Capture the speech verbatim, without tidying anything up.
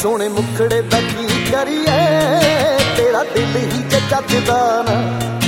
सोने मुखड़े दा की करिए, तेरा दिल ही जचदा ना।